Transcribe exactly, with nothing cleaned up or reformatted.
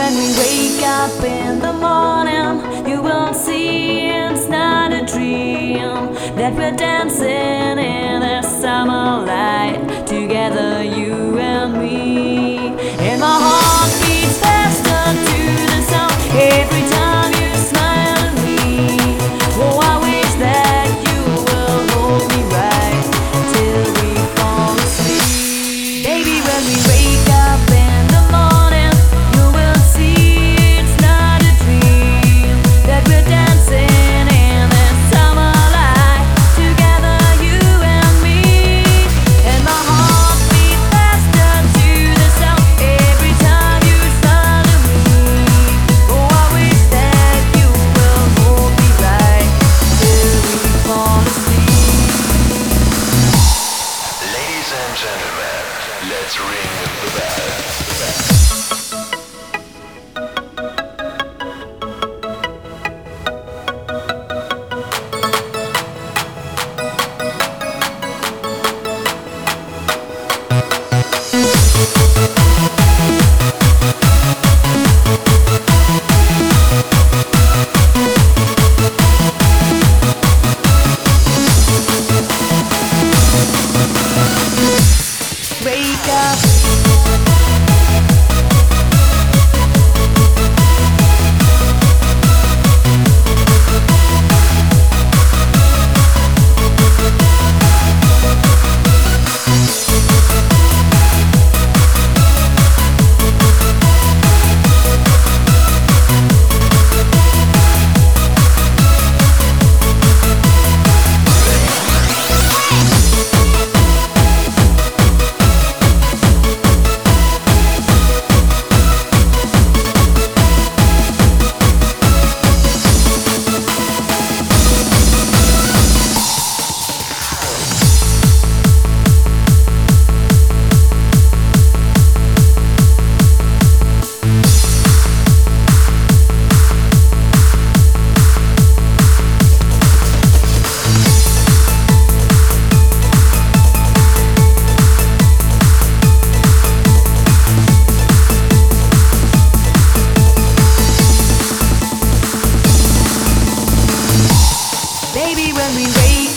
when we wake up in the morning, you will see it's not a dream that we're dancing in the summer light together, you and me. And my heart beats faster to the sound every time you smile at me. Oh, I wish that you will hold me right till we fall asleep. Baby, when we wake up in the morning, you will see it's not a dream that we're dancing in the summer light together, you and me. And my heart beats faster to the sound every time you smile at me. Oh, I wish that you will hold me right till we fall asleep. Ladies and gentlemen, let's ring the bell. Wake up. Baby, when we wake